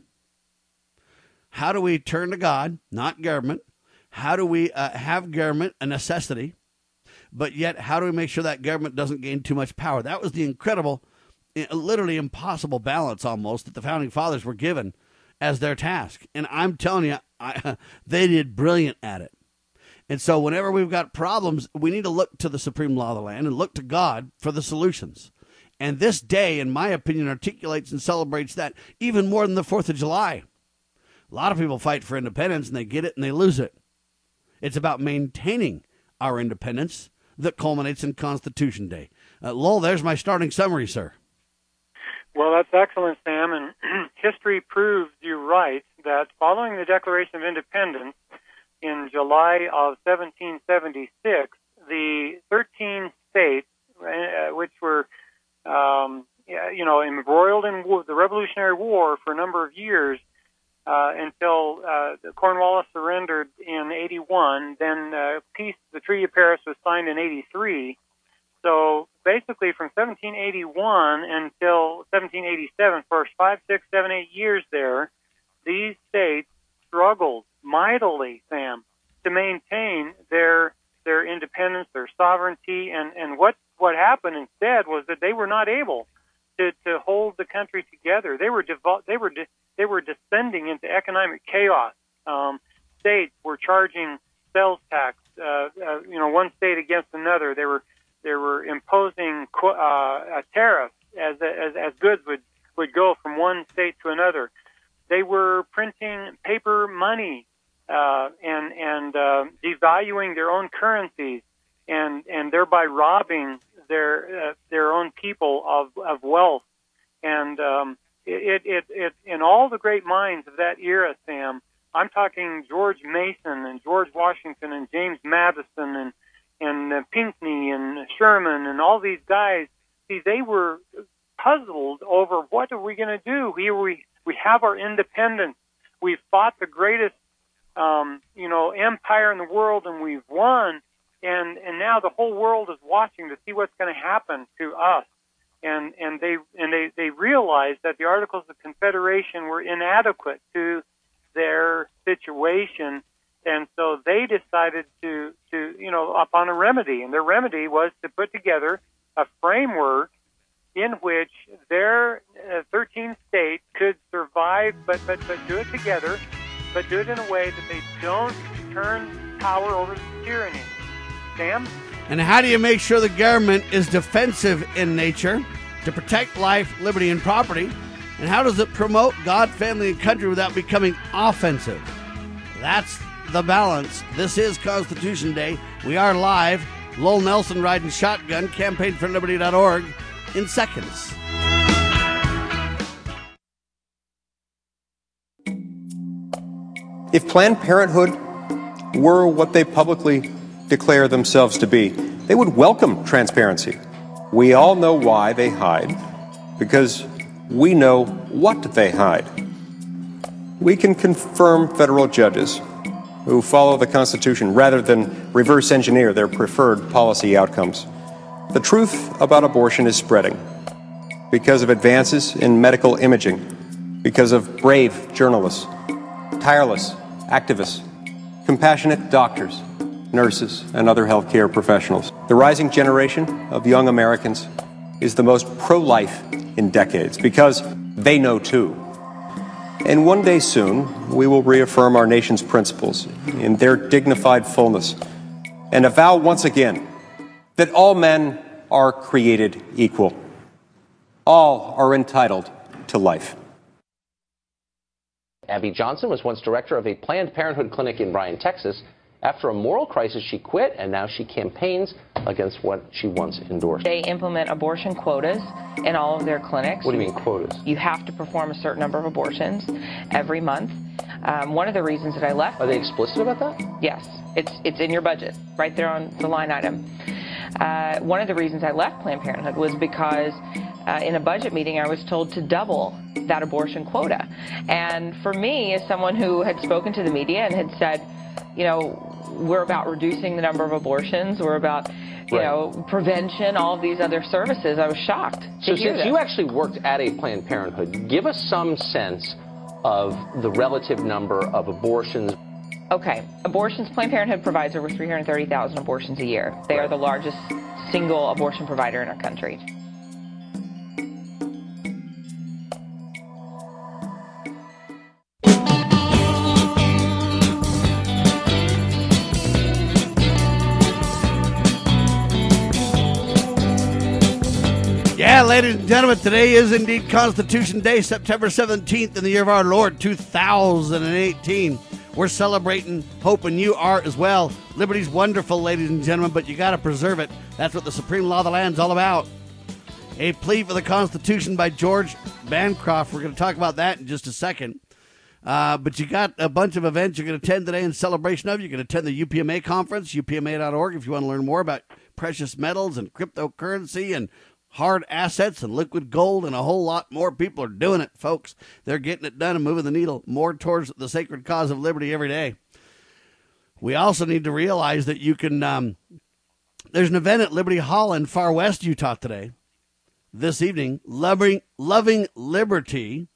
How do we turn to God, not government? How do we uh, have government a necessity, but yet how do we make sure that government doesn't gain too much power? That was the incredible, literally impossible balance almost that the Founding Fathers were given as their task. And I'm telling you, I, they did brilliant at it. And so whenever we've got problems, we need to look to the supreme law of the land and look to God for the solutions. And this day, in my opinion, articulates and celebrates that even more than the fourth of July. A lot of people fight for independence, and they get it and they lose it. It's about maintaining our independence that culminates in Constitution Day. Uh, Lowell, there's my starting summary, sir. Well, that's excellent, Sam. And history proves you right that following the Declaration of Independence in July of seventeen seventy-six, the thirteen states, uh, which were, um, you know, embroiled in war, the Revolutionary War for a number of years, Uh, until uh, Cornwallis surrendered in eighty-one. Then uh, peace, the Treaty of Paris was signed in eighty-three. So basically from seventeen eighty-one until seventeen eighty-seven, for five, six, seven, eight years there, these states struggled mightily, Sam, to maintain their their independence, their sovereignty, and, and what, what happened instead was that they were not able to, to hold the country together. They were devo- they were de- they were descending into economic chaos. Um, states were charging sales tax, uh, uh, you know, one state against another. They were they were imposing qu- uh, a tariff as, as as goods would, would go from one state to another. They were printing paper money uh, and and uh, devaluing their own currencies, and and thereby robbing their uh, their own people of of wealth. And um, It, it, it, in all the great minds of that era, Sam, I'm talking George Mason and George Washington and James Madison and, and uh, Pinckney and Sherman and all these guys. See, they were puzzled over what are we going to do? Here we, we have our independence. We've fought the greatest, um, you know, empire in the world, and we've won. And, and now the whole world is watching to see what's going to happen to us. And, and they and they, they realized that the Articles of Confederation were inadequate to their situation, and so they decided to, to you know upon a remedy, and their remedy was to put together a framework in which their uh, thirteen states could survive, but, but but do it together, but do it in a way that they don't turn power over to tyranny. Sam? And how do you make sure the government is defensive in nature to protect life, liberty, and property? And how does it promote God, family, and country without becoming offensive? That's the balance. This is Constitution Day. We are live. Lowell Nelson riding shotgun, campaign for liberty dot org in seconds. If Planned Parenthood were what they publicly declare themselves to be, they would welcome transparency. We all know why they hide, because we know what they hide. We can confirm federal judges who follow the Constitution rather than reverse engineer their preferred policy outcomes. The truth about abortion is spreading because of advances in medical imaging, because of brave journalists, tireless activists, compassionate doctors, nurses, and other healthcare professionals. The rising generation of young Americans is the most pro-life in decades because they know too. And one day soon, we will reaffirm our nation's principles in their dignified fullness and avow once again that all men are created equal. All are entitled to life. Abby Johnson was once director of a Planned Parenthood clinic in Bryan, Texas, After a moral crisis, she quit, and now she campaigns against what she once endorsed. They implement abortion quotas in all of their clinics. What do you mean quotas? You have to perform a certain number of abortions every month. Um, one of the reasons that I left... Are they explicit about that? Yes. It's, it's in your budget, right there on the line item. Uh, one of the reasons I left Planned Parenthood was because uh, in a budget meeting I was told to double that abortion quota. And for me, as someone who had spoken to the media and had said, you know, we're about reducing the number of abortions, we're about, you right. know, prevention, all of these other services, I was shocked to So hear since this. you actually worked at a Planned Parenthood, give us some sense of the relative number of abortions. Okay, abortions, Planned Parenthood provides over three hundred thirty thousand abortions a year. They right. are the largest single abortion provider in our country. Yeah, ladies and gentlemen, today is indeed Constitution Day, September seventeenth in the year of our Lord, two thousand eighteen. We're celebrating, hoping you are as well. Liberty's wonderful, ladies and gentlemen, but you got to preserve it. That's what the supreme law of the land's all about. A Plea for the Constitution by George Bancroft. We're going to talk about that in just a second. Uh, but you got a bunch of events you're going to attend today in celebration of. You can attend the U P M A conference, U P M A dot org, if you want to learn more about precious metals and cryptocurrency and hard assets and liquid gold, and a whole lot more. People are doing it, folks. They're getting it done and moving the needle more towards the sacred cause of liberty every day. We also need to realize that you can, um, there's an event at Liberty Hall in Far West, Utah today, this evening, Loving, Loving Liberty.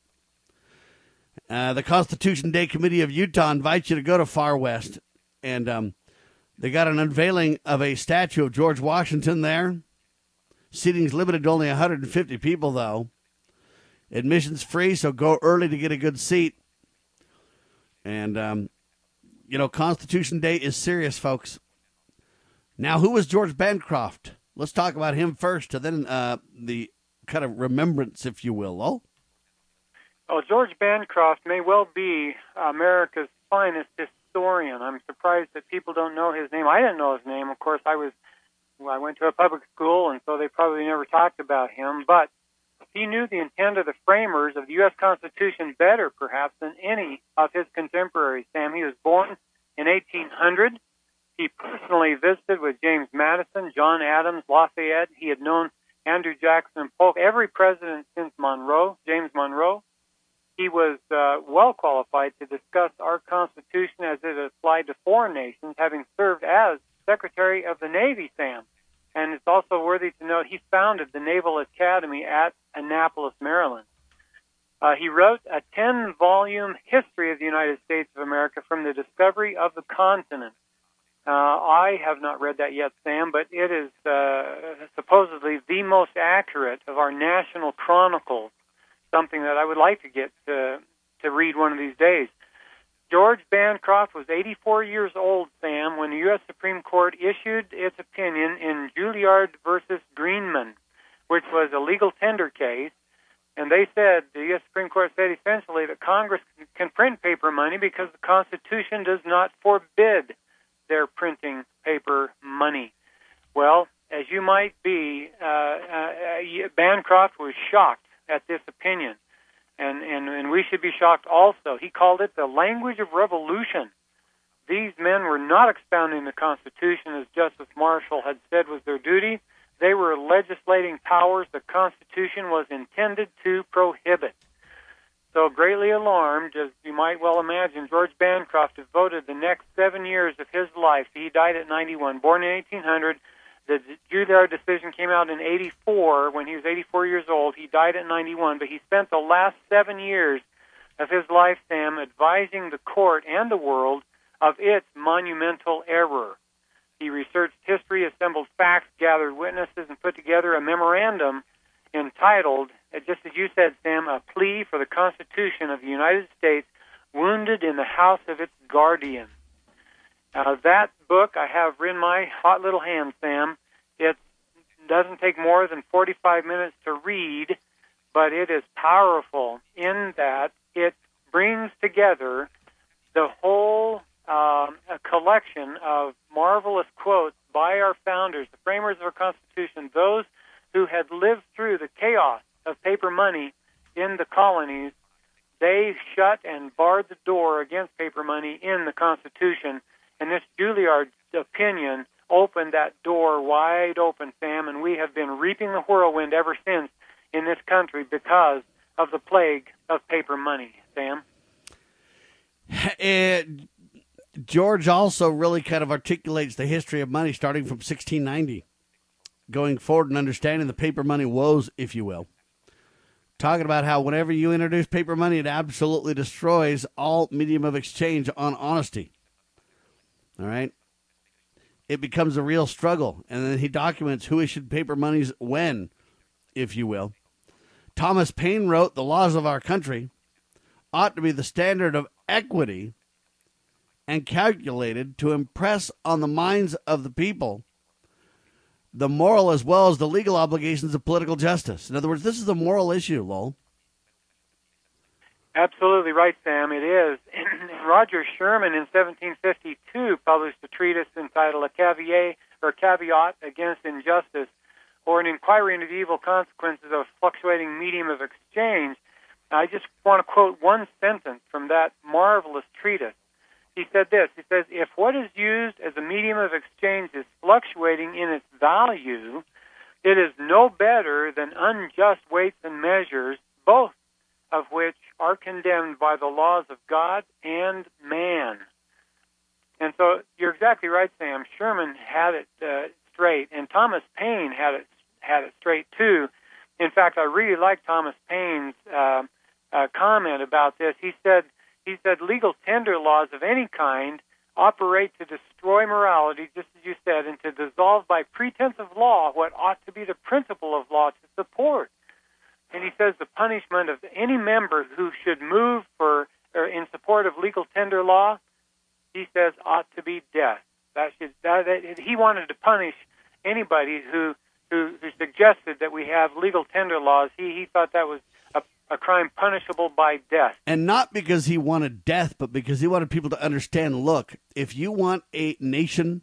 Uh, the Constitution Day Committee of Utah invites you to go to Far West, and um, they got an unveiling of a statue of George Washington there. Seating's limited to only one hundred fifty people, though. Admission's free, so go early to get a good seat. And, um, you know, Constitution Day is serious, folks. Now, who was George Bancroft? Let's talk about him first, and then uh, the kind of remembrance, if you will. Oh, oh George Bancroft may well be America's finest historian. I'm surprised that people don't know his name. I didn't know his name. Of course, I was Well, I went to a public school, and so they probably never talked about him. But he knew the intent of the framers of the U S Constitution better, perhaps, than any of his contemporaries. Sam, he was born in eighteen hundred. He personally visited with James Madison, John Adams, Lafayette. He had known Andrew Jackson Polk, every president since Monroe, James Monroe. He was uh, well qualified to discuss our Constitution as it applied to foreign nations, having served as Secretary of the Navy, Sam. And it's also worthy to note he founded the Naval Academy at Annapolis, Maryland. Uh, he wrote a ten-volume history of the United States of America from the discovery of the continent. Uh, I have not read that yet, Sam, but it is uh, supposedly the most accurate of our national chronicles, something that I would like to get to, to read one of these days. George Bancroft was eighty-four years old, Sam, when the U S Supreme Court issued its opinion in Juilliard versus Greenman, which was a legal tender case. And they said, the U S Supreme Court said essentially that Congress can print paper money because the Constitution does not forbid their printing paper money. Well, as you might be, uh, uh, Bancroft was shocked at this opinion. And, and, and we should be shocked also. He called it the language of revolution. These men were not expounding the Constitution as Justice Marshall had said was their duty. They were legislating powers the Constitution was intended to prohibit. So greatly alarmed, as you might well imagine, George Bancroft devoted the next seven years of his life. He died at ninety-one, born in eighteen hundred. The Juilliard decision came out in eighty-four, when he was eighty-four years old. He died at ninety-one, but he spent the last seven years of his life, Sam, advising the court and the world of its monumental error. He researched history, assembled facts, gathered witnesses, and put together a memorandum entitled, just as you said, Sam, A Plea for the Constitution of the United States, Wounded in the House of its Guardian. Uh, that book I have in my hot little hand, Sam. It doesn't take more than forty-five minutes to read, but it is powerful in that it brings together the whole um, a collection of marvelous quotes by our founders, the framers of our Constitution, those who had lived through the chaos of paper money in the colonies. They shut and barred the door against paper money in the Constitution, and this Juilliard opinion opened that door wide open, Sam, and we have been reaping the whirlwind ever since in this country because of the plague of paper money, Sam. And George also really kind of articulates the history of money starting from sixteen ninety, going forward and understanding the paper money woes, if you will. Talking about how whenever you introduce paper money, it absolutely destroys all medium of exchange on honesty. All right? It becomes a real struggle. And then he documents who issued paper monies when, if you will. Thomas Paine wrote, "The laws of our country ought to be the standard of equity and calculated to impress on the minds of the people the moral as well as the legal obligations of political justice." In other words, this is a moral issue, Lowell. Absolutely right, Sam. It is. Roger Sherman in seventeen fifty-two published a treatise entitled A Caveat or Caveat Against Injustice, or an inquiry into the evil consequences of a fluctuating medium of exchange. I just want to quote one sentence from that marvelous treatise. He said this, he says, "If what is used as a medium of exchange is fluctuating in its value, it is no better than unjust weights and measures, both of which are condemned by the laws of God and man." And so you're exactly right, Sam. Sherman had it uh, straight, and Thomas Paine had it had it straight too. In fact, I really like Thomas Paine's uh, uh, comment about this. He said, He said, "Legal tender laws of any kind operate to destroy morality, just as you said, and to dissolve by pretense of law what ought to be the principle of law to support." And he says the punishment of any member who should move for or in support of legal tender law, he says, ought to be death. That should, that, that, he wanted to punish anybody who, who who suggested that we have legal tender laws. He he thought that was a, a crime punishable by death. And not because he wanted death, but because he wanted people to understand, look, if you want a nation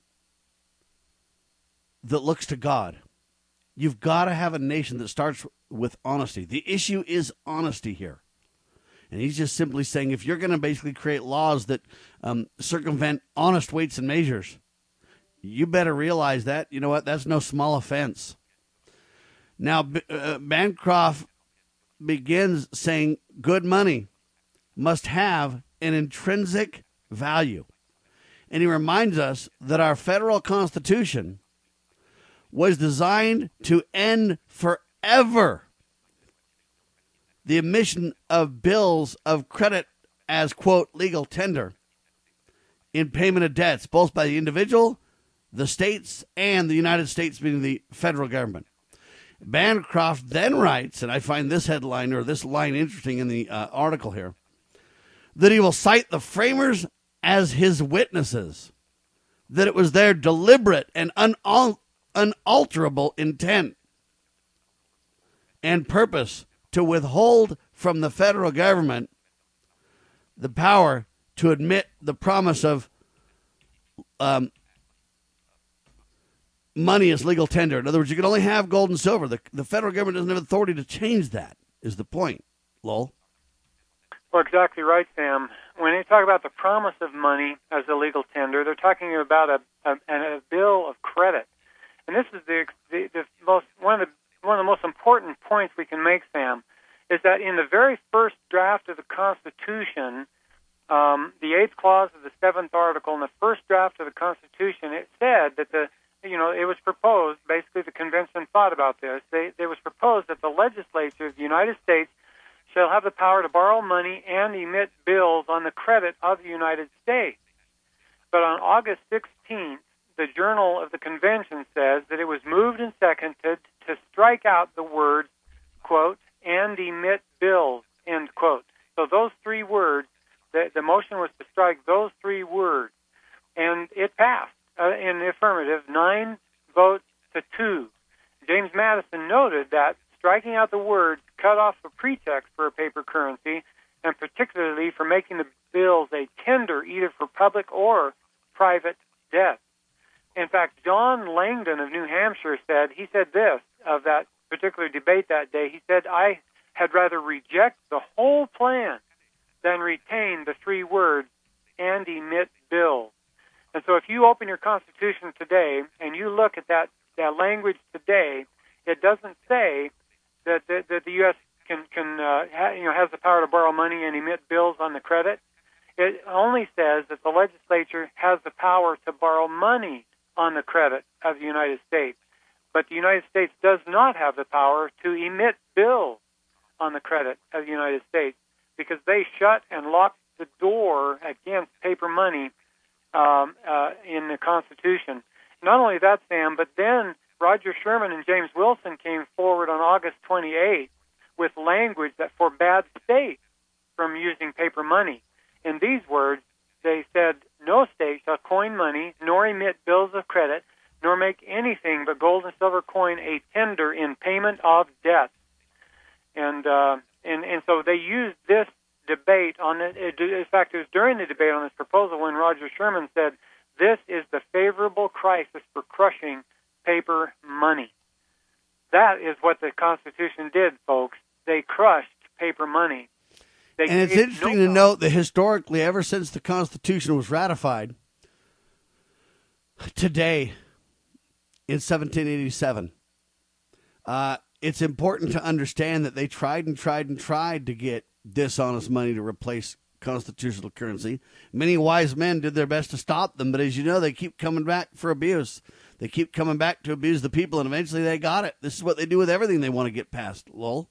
that looks to God, you've got to have a nation that starts with honesty. The issue is honesty here. And he's just simply saying, if you're going to basically create laws that um, circumvent honest weights and measures, you better realize that, you know what, that's no small offense. Now, uh, Bancroft begins saying good money must have an intrinsic value. And he reminds us that our federal Constitution was designed to end forever the emission of bills of credit as, quote, legal tender in payment of debts, both by the individual, the states, and the United States, meaning the federal government. Bancroft then writes, and I find this headline or this line interesting in the uh, article here, that he will cite the framers as his witnesses, that it was their deliberate and unal- unalterable intent and purpose to withhold from the federal government the power to admit the promise of um, money as legal tender. In other words, you can only have gold and silver. The, the federal government doesn't have authority to change that, is the point, Lowell. Well, exactly right, Sam. When they talk about the promise of money as a legal tender, they're talking about a, a, a bill of credit. And this is the, the, the most one of the one of the most important points we can make, Sam, is that in the very first draft of the Constitution, um, the eighth clause of the seventh article in the first draft of the Constitution, it said that the, you know, it was proposed, basically the convention thought about this, they, it was proposed that the legislature of the United States shall have the power to borrow money and emit bills on the credit of the United States. But on August sixteenth, the Journal of the Convention says that it was moved and seconded to strike out the words, quote, and emit bills, end quote. So those three words, the, the motion was to strike those three words, and it passed uh, in the affirmative, nine votes to two. James Madison noted that striking out the words cut off a pretext for a paper currency, and particularly for making the, bills a tender either for public or private debt. In fact, John Langdon of New Hampshire said, he said this of that particular debate that day. He said, I had rather reject the whole plan than retain the three words and emit bills. And so if you open your Constitution today and you look at that, that language today, it doesn't say that, that, that the U S can, can uh, ha, you know, has the power to borrow money and emit bills on the credit. It only says that the legislature has the power to borrow money on the credit of the United States. But the United States does not have the power to emit bills on the credit of the United States because they shut and locked the door against paper money um, uh, in the Constitution. Not only that, Sam, but then Roger Sherman and James Wilson came forward on August twenty-eighth with language that forbade states from using paper money. In these words, they said, no state shall coin money, nor emit bills of credit, nor make anything but gold and silver coin a tender in payment of debt. And uh, and and so they used this debate on it. In fact, it was during the debate on this proposal when Roger Sherman said, this is the favorable crisis for crushing paper money. That is what the Constitution did, folks. They crushed paper money. They and it's interesting no to note that historically, ever since the Constitution was ratified, today, in seventeen eighty-seven, uh, it's important to understand that they tried and tried and tried to get dishonest money to replace constitutional currency. Many wise men did their best to stop them, but as you know, they keep coming back for abuse. They keep coming back to abuse the people, and eventually they got it. This is what they do with everything they want to get past, Lowell.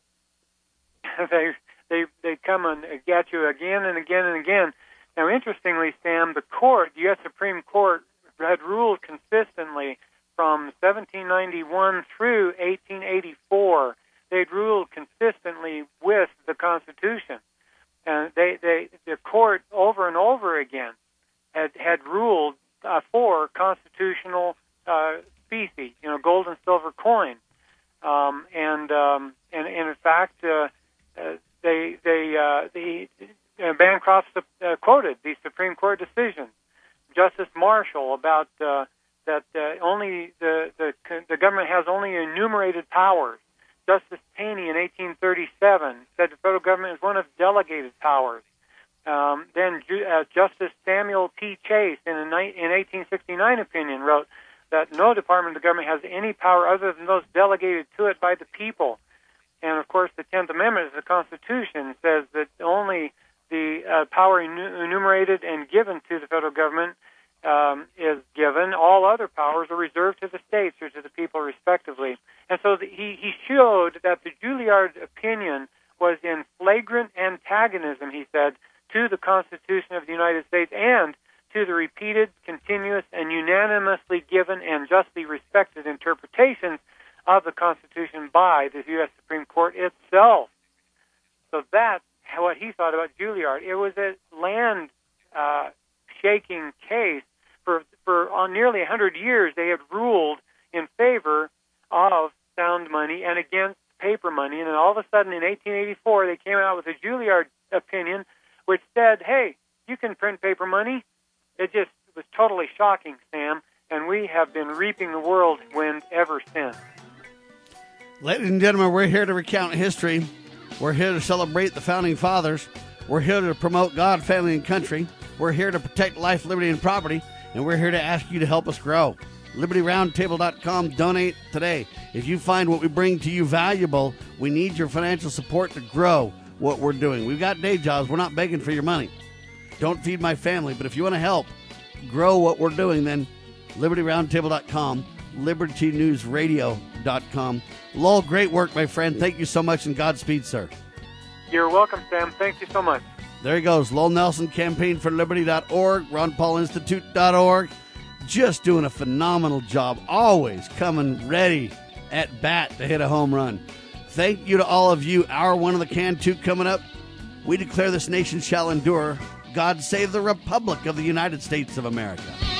they, they, they come and get you again and again and again. Now, interestingly, Sam, the court, the U S Supreme Court, had ruled consistently from seventeen ninety-one through eighteen eighty-four. They'd ruled consistently with the Constitution. And they, they, the court over and over again had, had ruled uh, for constitutional uh, specie, you know, gold and silver coin. Um, and, um, and, and in fact, uh, uh, they, they, uh, the, uh, Bancroft uh, quoted the Supreme Court decision. Justice Marshall about, uh, that, uh, only the, the, the government has only enumerated powers. Justice Taney in eighteen thirty-seven said the federal government is one of delegated powers. Um, then uh, Justice Samuel T. Chase in a ni- in eighteen sixty-nine opinion wrote that no department of the government has any power other than those delegated to it by the people. And, of course, the tenth Amendment of the Constitution says that only the uh, power enumerated and given to the federal government Um, is given. All other powers are reserved to the states or to the people, respectively. And so the, he, he showed that the Juilliard opinion was in flagrant antagonism, he said, to the Constitution of the United States and to the repeated, continuous, and unanimously given and justly respected interpretations of the Constitution by the U S Supreme Court itself. So that's what he thought about Juilliard. It was a land uh, shaking case. For, for on nearly one hundred years, they had ruled in favor of sound money and against paper money. And then all of a sudden, in eighteen eighty-four, they came out with a Juilliard opinion, which said, hey, you can print paper money. It just was totally shocking, Sam, and we have been reaping the whirlwind ever since. Ladies and gentlemen, we're here to recount history. We're here to celebrate the Founding Fathers. We're here to promote God, family, and country. We're here to protect life, liberty, and property. And we're here to ask you to help us grow. Liberty Roundtable dot com. Donate today. If you find what we bring to you valuable, we need your financial support to grow what we're doing. We've got day jobs. We're not begging for your money. Don't feed my family. But if you want to help grow what we're doing, then Liberty Roundtable dot com, Liberty News Radio dot com. Lowell, great work, my friend. Thank you so much, and Godspeed, sir. You're welcome, Sam. Thank you so much. There he goes. Lowell Nelson, campaign for liberty dot org, Ron Paul Institute dot org. Just doing a phenomenal job. Always coming ready at bat to hit a home run. Thank you to all of you. Hour one of the Can two coming up. We declare this nation shall endure. God save the Republic of the United States of America.